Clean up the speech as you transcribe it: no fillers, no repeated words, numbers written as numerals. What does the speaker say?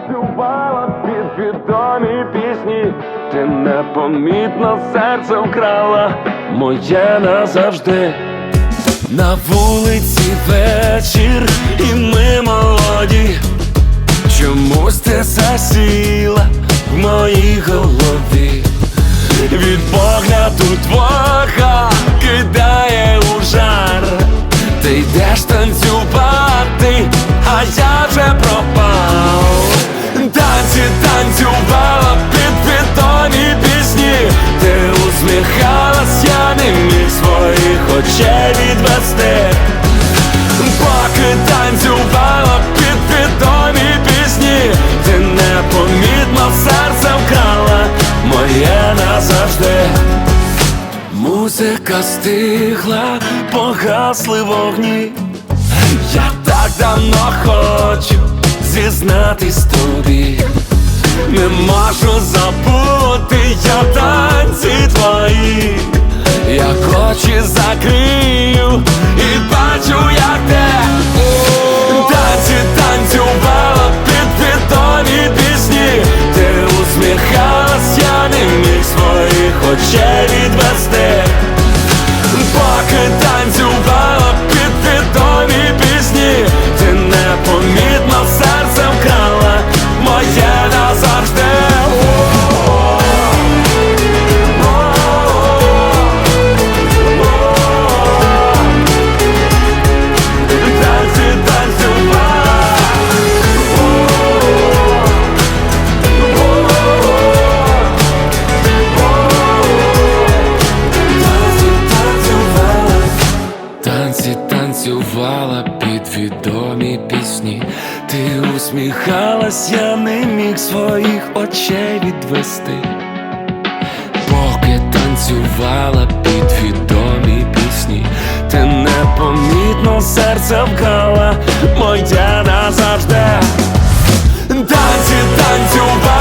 танцювала під відомі пісні, ти непомітно серце вкрала моє назавжди. На вулиці вечір, і ми молоді, чомусь ти засіла в моїй голові. Від погляду твого кидає у жар. Ти йдеш танцювати, а я вже пропав. Танці танцювала під відомі пісні, ти усміхалась, я не міг своїх очей відвести. Поки танцювала під відомі пісні, ти непомітно серце вкрала моє назавжди. Музика стихла, погасли вогні. Я так давно хочу зізнатись тобі. Не можу забути я танці твої. Я очі закрию і бачу, як ти танці танцювала під відомі пісні, ти усміхалась, я не міг своїх очей відвести. Поки танцювала під відомі пісні, ти непомітно серце вкрала моє назавжди. Танці танцювала під відомі пісні, ти усміхалась, я не міг своїх очей відвести. Поки танцювала під відомі пісні, ти непомітно серце вкрала моє назавжди. Танці танцювала